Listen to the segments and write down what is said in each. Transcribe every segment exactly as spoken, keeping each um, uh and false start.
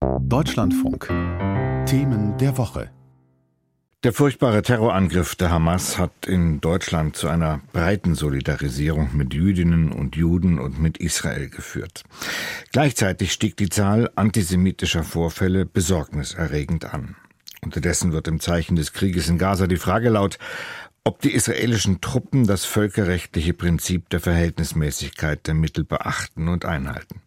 Deutschlandfunk. Themen der Woche. Der furchtbare Terrorangriff der Hamas hat in Deutschland zu einer breiten Solidarisierung mit Jüdinnen und Juden und mit Israel geführt. Gleichzeitig stieg die Zahl antisemitischer Vorfälle besorgniserregend an. Unterdessen wird im Zeichen des Krieges in Gaza die Frage laut, ob die israelischen Truppen das völkerrechtliche Prinzip der Verhältnismäßigkeit der Mittel beachten und einhalten.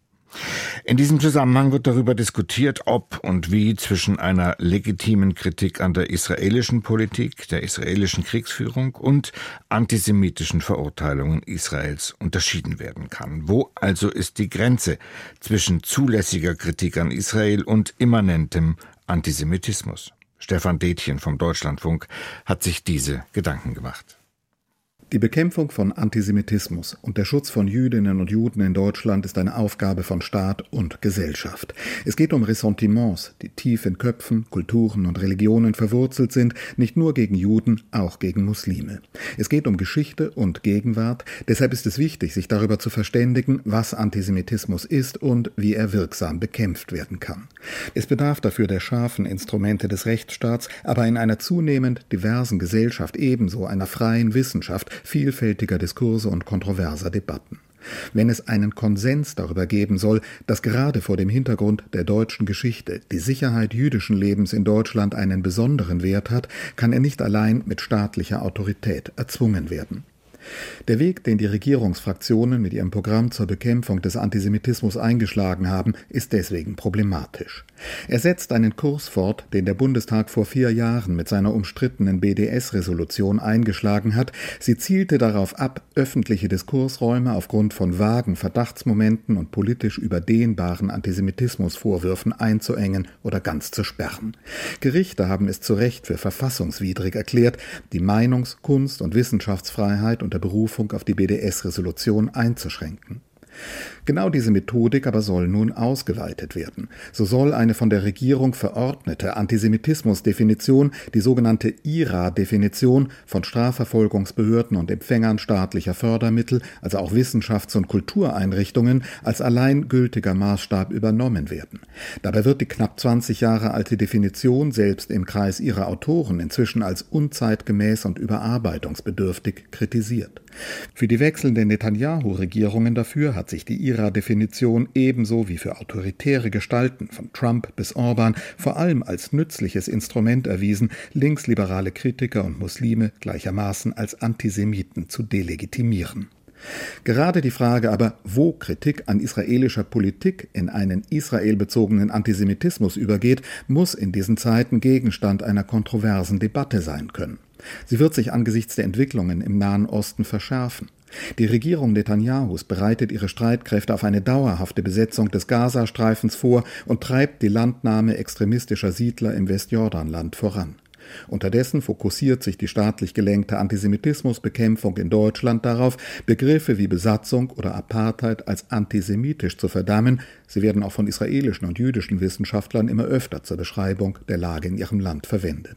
In diesem Zusammenhang wird darüber diskutiert, ob und wie zwischen einer legitimen Kritik an der israelischen Politik, der israelischen Kriegsführung und antisemitischen Verurteilungen Israels unterschieden werden kann. Wo also ist die Grenze zwischen zulässiger Kritik an Israel und immanentem Antisemitismus? Stefan Detjen vom Deutschlandfunk hat sich diese Gedanken gemacht. Die Bekämpfung von Antisemitismus und der Schutz von Jüdinnen und Juden in Deutschland ist eine Aufgabe von Staat und Gesellschaft. Es geht um Ressentiments, die tief in Köpfen, Kulturen und Religionen verwurzelt sind, nicht nur gegen Juden, auch gegen Muslime. Es geht um Geschichte und Gegenwart, deshalb ist es wichtig, sich darüber zu verständigen, was Antisemitismus ist und wie er wirksam bekämpft werden kann. Es bedarf dafür der scharfen Instrumente des Rechtsstaats, aber in einer zunehmend diversen Gesellschaft ebenso einer freien Wissenschaft, vielfältiger Diskurse und kontroverser Debatten. Wenn es einen Konsens darüber geben soll, dass gerade vor dem Hintergrund der deutschen Geschichte die Sicherheit jüdischen Lebens in Deutschland einen besonderen Wert hat, kann er nicht allein mit staatlicher Autorität erzwungen werden. Der Weg, den die Regierungsfraktionen mit ihrem Programm zur Bekämpfung des Antisemitismus eingeschlagen haben, ist deswegen problematisch. Er setzt einen Kurs fort, den der Bundestag vor vier Jahren mit seiner umstrittenen B D S-Resolution eingeschlagen hat. Sie zielte darauf ab, öffentliche Diskursräume aufgrund von vagen Verdachtsmomenten und politisch überdehnbaren Antisemitismusvorwürfen einzuengen oder ganz zu sperren. Gerichte haben es zu Recht für verfassungswidrig erklärt, die Meinungs-, Kunst- und Wissenschaftsfreiheit unter Berufung auf die B D S-Resolution einzuschränken. Genau diese Methodik aber soll nun ausgeweitet werden. So soll eine von der Regierung verordnete Antisemitismusdefinition, die sogenannte I R A-Definition, von Strafverfolgungsbehörden und Empfängern staatlicher Fördermittel, also auch Wissenschafts- und Kultureinrichtungen, als allein gültiger Maßstab übernommen werden. Dabei wird die knapp zwanzig Jahre alte Definition selbst im Kreis ihrer Autoren inzwischen als unzeitgemäß und überarbeitungsbedürftig kritisiert. Für die wechselnden Netanyahu-Regierungen dafür hat sich die I R A-Definition ebenso wie für autoritäre Gestalten von Trump bis Orban vor allem als nützliches Instrument erwiesen, linksliberale Kritiker und Muslime gleichermaßen als Antisemiten zu delegitimieren. Gerade die Frage aber, wo Kritik an israelischer Politik in einen israelbezogenen Antisemitismus übergeht, muss in diesen Zeiten Gegenstand einer kontroversen Debatte sein können. Sie wird sich angesichts der Entwicklungen im Nahen Osten verschärfen. Die Regierung Netanyahus bereitet ihre Streitkräfte auf eine dauerhafte Besetzung des Gazastreifens vor und treibt die Landnahme extremistischer Siedler im Westjordanland voran. Unterdessen fokussiert sich die staatlich gelenkte Antisemitismusbekämpfung in Deutschland darauf, Begriffe wie Besatzung oder Apartheid als antisemitisch zu verdammen. Sie werden auch von israelischen und jüdischen Wissenschaftlern immer öfter zur Beschreibung der Lage in ihrem Land verwendet.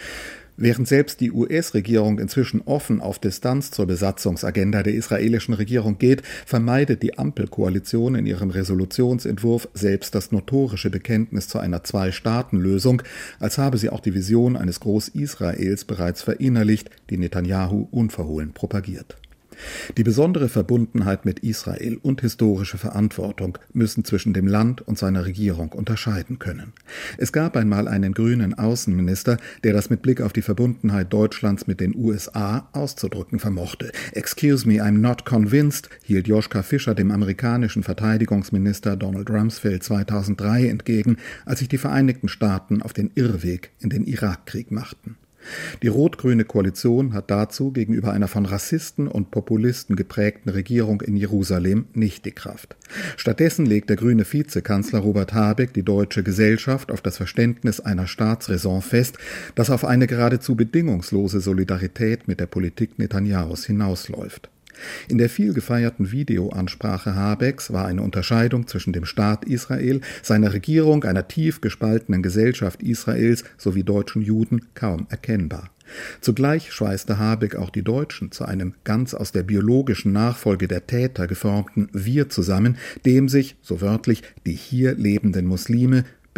Während selbst die U S-Regierung inzwischen offen auf Distanz zur Besatzungsagenda der israelischen Regierung geht, vermeidet die Ampelkoalition in ihrem Resolutionsentwurf selbst das notorische Bekenntnis zu einer Zwei-Staaten-Lösung, als habe sie auch die Vision eines Groß-Israels bereits verinnerlicht, die Netanyahu unverhohlen propagiert. Die besondere Verbundenheit mit Israel und historische Verantwortung müssen zwischen dem Land und seiner Regierung unterscheiden können. Es gab einmal einen grünen Außenminister, der das mit Blick auf die Verbundenheit Deutschlands mit den U S A auszudrücken vermochte. Excuse me, I'm not convinced, hielt Joschka Fischer dem amerikanischen Verteidigungsminister Donald Rumsfeld zweitausenddrei entgegen, als sich die Vereinigten Staaten auf den Irrweg in den Irakkrieg machten. Die rot-grüne Koalition hat dazu gegenüber einer von Rassisten und Populisten geprägten Regierung in Jerusalem nicht die Kraft. Stattdessen legt der grüne Vizekanzler Robert Habeck die deutsche Gesellschaft auf das Verständnis einer Staatsräson fest, das auf eine geradezu bedingungslose Solidarität mit der Politik Netanyahus hinausläuft. In der viel gefeierten Videoansprache Habecks war eine Unterscheidung zwischen dem Staat Israel, seiner Regierung, einer tief gespaltenen Gesellschaft Israels sowie deutschen Juden kaum erkennbar. Zugleich schweißte Habeck auch die Deutschen zu einem ganz aus der biologischen Nachfolge der Täter geformten Wir zusammen, dem sich, so wörtlich, die hier lebenden Muslime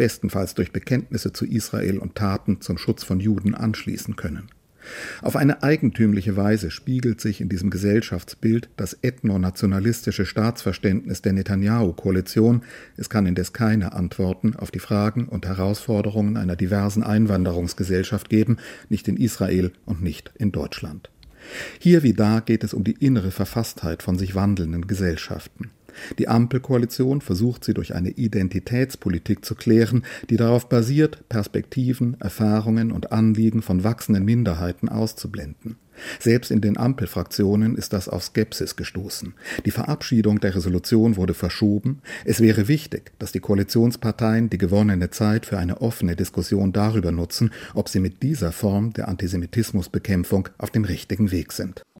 bestenfalls durch Bekenntnisse zu Israel und Taten zum Schutz von Juden anschließen können. Auf eine eigentümliche Weise spiegelt sich in diesem Gesellschaftsbild das ethnonationalistische Staatsverständnis der Netanyahu-Koalition. Es kann indes keine Antworten auf die Fragen und Herausforderungen einer diversen Einwanderungsgesellschaft geben, nicht in Israel und nicht in Deutschland. Hier wie da geht es um die innere Verfasstheit von sich wandelnden Gesellschaften. Die Ampelkoalition versucht sie durch eine Identitätspolitik zu klären, die darauf basiert, Perspektiven, Erfahrungen und Anliegen von wachsenden Minderheiten auszublenden. Selbst in den Ampelfraktionen ist das auf Skepsis gestoßen. Die Verabschiedung der Resolution wurde verschoben. Es wäre wichtig, dass die Koalitionsparteien die gewonnene Zeit für eine offene Diskussion darüber nutzen, ob sie mit dieser Form der Antisemitismusbekämpfung auf dem richtigen Weg sind.